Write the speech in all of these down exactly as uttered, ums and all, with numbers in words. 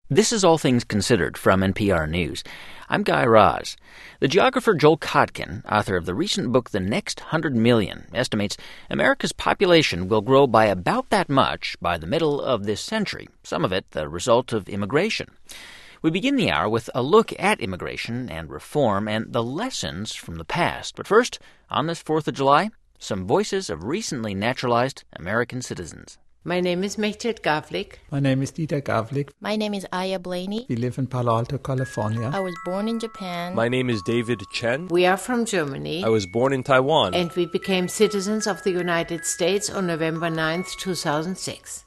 This is All Things Considered from N P R News. I'm Guy Raz. The geographer Joel Kotkin, author of the recent book The Next Hundred Million, estimates America's population will grow by about that much by the middle of this century, some of it the result of immigration. We begin the hour with a look at immigration and reform and the lessons from the past. But first, on this fourth of July, some voices of recently naturalized American citizens. My name is Mechthild Gavlik. My name is Dieter Gavlik. My name is Aya Blaney. We live in Palo Alto, California. I was born in Japan. My name is David Chen. We are from Germany. I was born in Taiwan. And we became citizens of the United States on November ninth, two thousand six.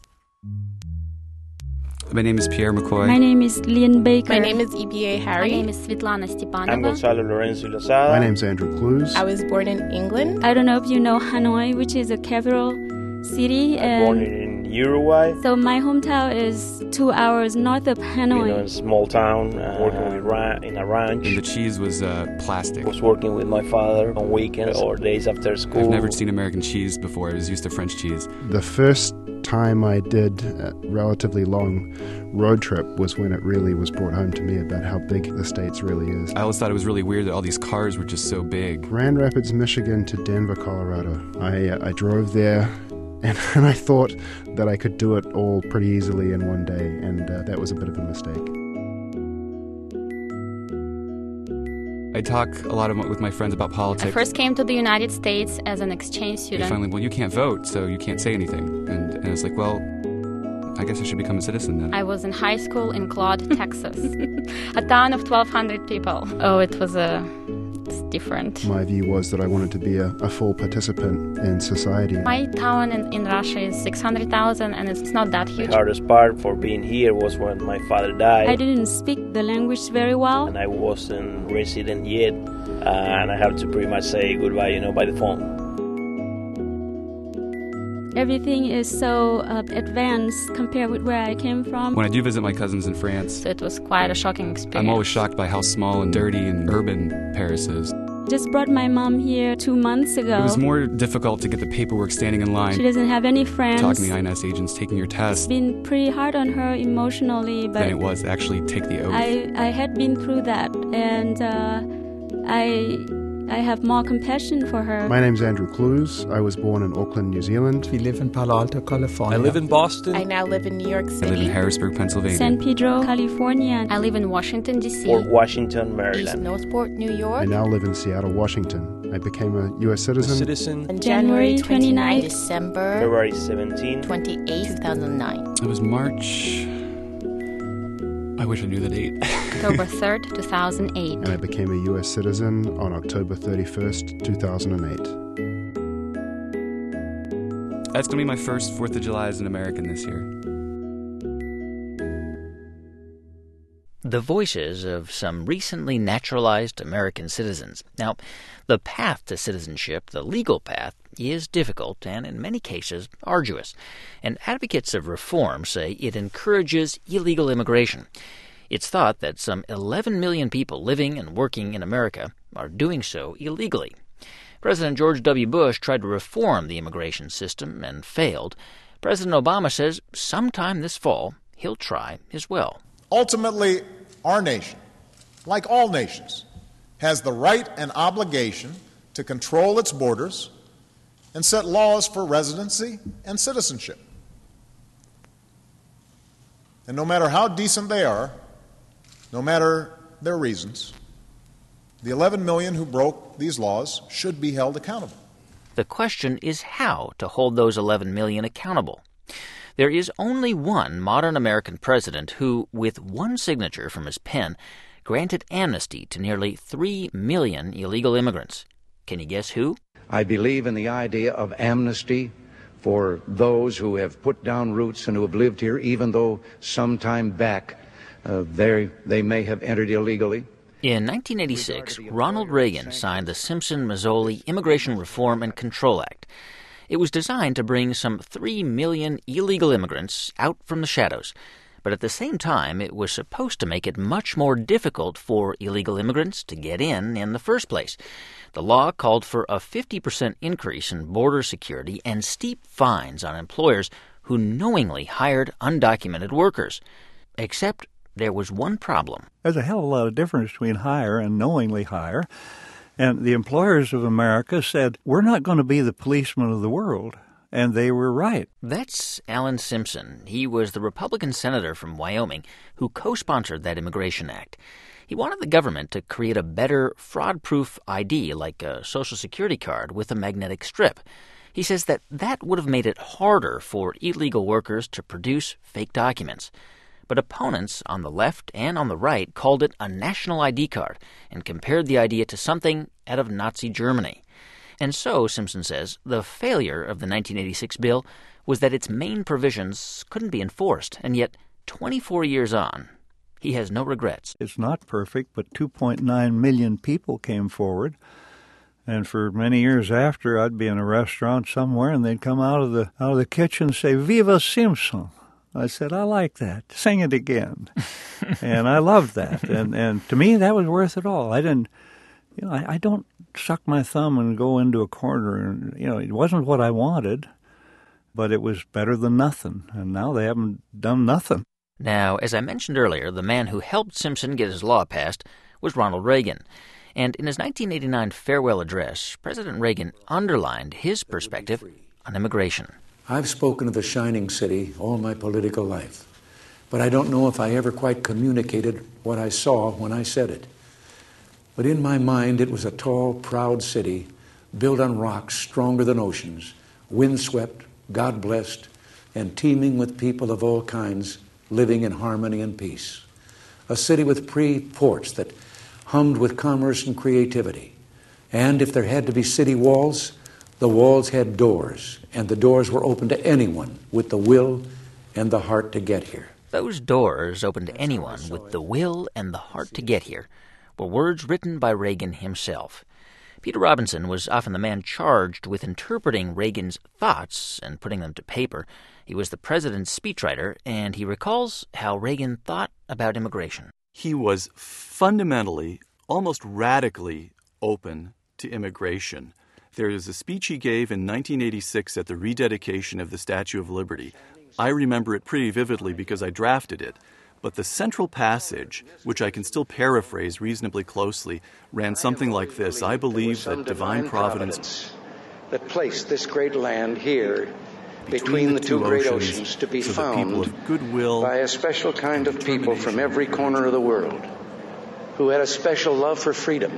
My name is Pierre McCoy. My name is Lian Baker. My name is E B A Harry. My name is Svetlana Stepanova. I'm Gonzalo Lorenzo Lozada. My name is Andrew Clues. I was born in England. I don't know if you know Hanoi, which is a capital city. I was born in Uruguay. So my hometown is two hours north of Hanoi. You know, in a small town, uh, working with ra- in a ranch. And the cheese was uh, plastic. I was working with my father on weekends or days after school. I've never seen American cheese before. I was used to French cheese. The first time I did a relatively long road trip was when it really was brought home to me about how big the States really is. I always thought it was really weird that all these cars were just so big. Grand Rapids, Michigan to Denver, Colorado. I, uh, I drove there and, and I thought that I could do it all pretty easily in one day, and uh, that was a bit of a mistake. I talk a lot with my friends about politics. I first came to the United States as an exchange student. They finally, well, you can't vote, so you can't say anything. And, and it's like, well, I guess I should become a citizen then. I was in high school in Claude, Texas, a town of twelve hundred people. Oh, it was a... It's different. My view was that I wanted to be a, a full participant in society. My town in, in Russia is six hundred thousand, and it's not that huge. The hardest part for being here was when my father died. I didn't speak the language very well. And I wasn't resident yet, uh, and I had to pretty much say goodbye, you know, by the phone. Everything is so uh, advanced compared with where I came from. When I do visit my cousins in France, so it was quite a shocking experience. I'm always shocked by how small and dirty and urban Paris is. Just brought my mom here two months ago. It was more difficult to get the paperwork standing in line. She doesn't have any friends. Talking to the I N S agents, taking your test. It's been pretty hard on her emotionally, but than it was to actually take the oath. I, I had been through that, and uh, I... I have more compassion for her. My name's Andrew Clues. I was born in Auckland, New Zealand. We live in Palo Alto, California. I live in Boston. I now live in New York City. I live in Harrisburg, Pennsylvania. San Pedro, California. I live in Washington, D C. Fort Washington, Maryland. East Northport, New York. I now live in Seattle, Washington. I became a U S citizen. A citizen. On January twenty-ninth. December. February seventeenth. twenty-eighth, two thousand nine. It was March... I wish I knew the date. October third, two thousand eight. And I became a U S citizen on October thirty-first, two thousand eight. That's going to be my first fourth of July as an American this year. The voices of some recently naturalized American citizens. Now, the path to citizenship, the legal path, is difficult and in many cases arduous, and advocates of reform say it encourages illegal immigration. It's thought that some eleven million people living and working in America are doing so illegally. President George W. Bush tried to reform the immigration system and failed. President Obama says sometime this fall he'll try as well. Ultimately, our nation, like all nations, has the right and obligation to control its borders and set laws for residency and citizenship. And no matter how decent they are, no matter their reasons, the eleven million who broke these laws should be held accountable. The question is how to hold those eleven million accountable. There is only one modern American president who, with one signature from his pen, granted amnesty to nearly three million illegal immigrants. Can you guess who? I believe in the idea of amnesty for those who have put down roots and who have lived here, even though some time back uh, they, they may have entered illegally. In nineteen eighty-six, Ronald Reagan signed the Simpson-Mazzoli Immigration Reform and Control Act. It was designed to bring some three million illegal immigrants out from the shadows. But at the same time, it was supposed to make it much more difficult for illegal immigrants to get in in the first place. The law called for a fifty percent increase in border security and steep fines on employers who knowingly hired undocumented workers. Except there was one problem. There's a hell of a lot of difference between hire and knowingly hire. And the employers of America said, we're not going to be the policemen of the world. And they were right. That's Alan Simpson. He was the Republican senator from Wyoming who co-sponsored that Immigration Act. He wanted the government to create a better fraud-proof I D, like a Social Security card with a magnetic strip. He says that that would have made it harder for illegal workers to produce fake documents. But opponents on the left and on the right called it a national I D card and compared the idea to something out of Nazi Germany. And so, Simpson says, the failure of the nineteen eighty-six bill was that its main provisions couldn't be enforced, and yet twenty-four years on, he has no regrets. It's not perfect, but two point nine million people came forward. And for many years after, I'd be in a restaurant somewhere, and they'd come out of the out of the kitchen and say, "Viva Simpson." I said, "I like that. Sing it again." And I loved that. And and to me, that was worth it all. I didn't, you know, I, I don't suck my thumb and go into a corner. And, you know, it wasn't what I wanted, but it was better than nothing. And now they haven't done nothing. Now, as I mentioned earlier, the man who helped Simpson get his law passed was Ronald Reagan. And in his nineteen eighty-nine farewell address, President Reagan underlined his perspective on immigration. I've spoken of the shining city all my political life, but I don't know if I ever quite communicated what I saw when I said it. But in my mind, it was a tall, proud city built on rocks stronger than oceans, windswept, God-blessed, and teeming with people of all kinds living in harmony and peace. A city with free ports that hummed with commerce and creativity. And if there had to be city walls, the walls had doors, and the doors were open to anyone with the will and the heart to get here. Those doors open to anyone with the will and the heart to get here were words written by Reagan himself. Peter Robinson was often the man charged with interpreting Reagan's thoughts and putting them to paper. He was the president's speechwriter, and he recalls how Reagan thought about immigration. He was fundamentally, almost radically open to immigration. There is a speech he gave in nineteen eighty-six at the rededication of the Statue of Liberty. I remember it pretty vividly because I drafted it. But the central passage, which I can still paraphrase reasonably closely, ran something like this. I believe that divine providence that placed this great land here between the two great oceans to be found by a special kind of people from every corner of the world who had a special love for freedom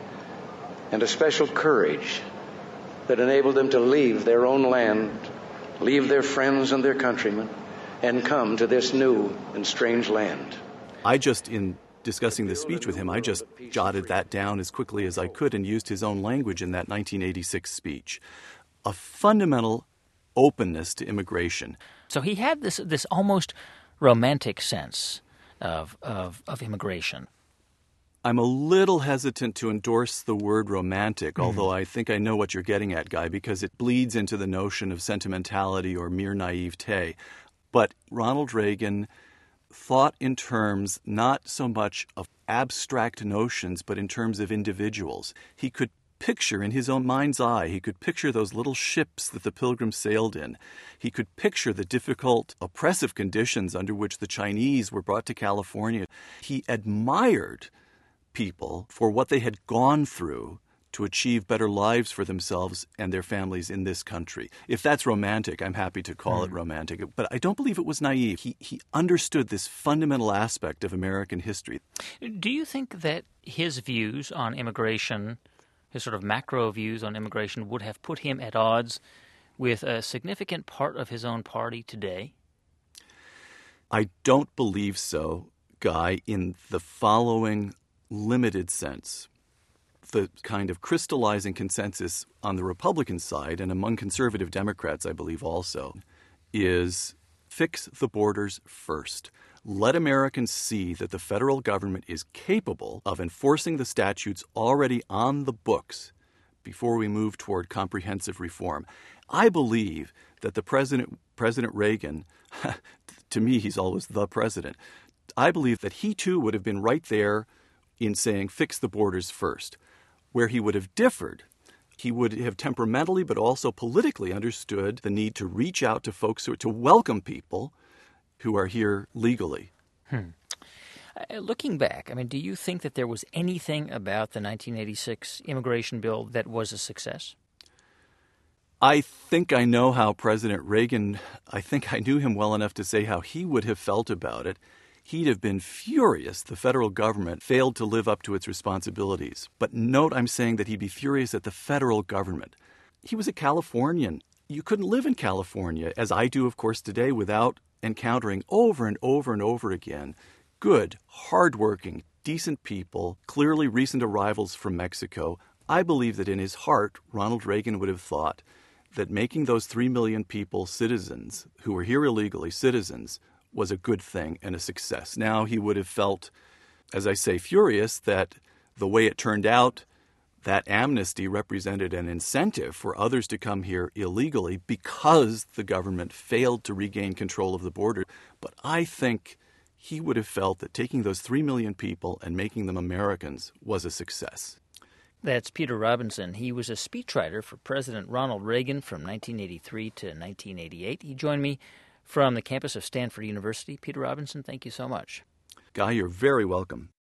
and a special courage that enabled them to leave their own land, leave their friends and their countrymen, and come to this new and strange land. I just, in discussing this speech with him, I just jotted that down as quickly as I could and used his own language in that nineteen eighty-six speech. A fundamental openness to immigration. So he had this this almost romantic sense of, of, of immigration. I'm a little hesitant to endorse the word romantic, mm. although I think I know what you're getting at, Guy, because it bleeds into the notion of sentimentality or mere naivete. But Ronald Reagan thought in terms not so much of abstract notions, but in terms of individuals. He could picture in his own mind's eye, he could picture those little ships that the Pilgrims sailed in. He could picture the difficult, oppressive conditions under which the Chinese were brought to California. He admired people for what they had gone through to achieve better lives for themselves and their families in this country. If that's romantic, I'm happy to call mm. it romantic. But I don't believe it was naive. He, he understood this fundamental aspect of American history. Do you think that his views on immigration, his sort of macro views on immigration, would have put him at odds with a significant part of his own party today? I don't believe so, Guy, in the following limited sense. The kind of crystallizing consensus on the Republican side and among conservative Democrats, I believe also, is fix the borders first. Let Americans see that the federal government is capable of enforcing the statutes already on the books before we move toward comprehensive reform. I believe that the President, President Reagan, to me he's always the president, I believe that he too would have been right there in saying fix the borders first. Where he would have differed, he would have temperamentally but also politically understood the need to reach out to folks, who, to welcome people who are here legally. Hmm. Uh, looking back, I mean, do you think that there was anything about the nineteen eighty-six immigration bill that was a success? I think I know how President Reagan, I think I knew him well enough to say how he would have felt about it. He'd have been furious the federal government failed to live up to its responsibilities. But note I'm saying that he'd be furious at the federal government. He was a Californian. You couldn't live in California, as I do, of course, today, without encountering over and over and over again good, hardworking, decent people, clearly recent arrivals from Mexico. I believe that in his heart, Ronald Reagan would have thought that making those three million people citizens, who were here illegally, citizens, was a good thing and a success. Now he would have felt, as I say, furious that the way it turned out, that amnesty represented an incentive for others to come here illegally because the government failed to regain control of the border. But I think he would have felt that taking those three million people and making them Americans was a success. That's Peter Robinson. He was a speechwriter for President Ronald Reagan from nineteen eighty-three to nineteen eighty-eight. He joined me from the campus of Stanford University. Peter Robinson, thank you so much. Guy, you're very welcome.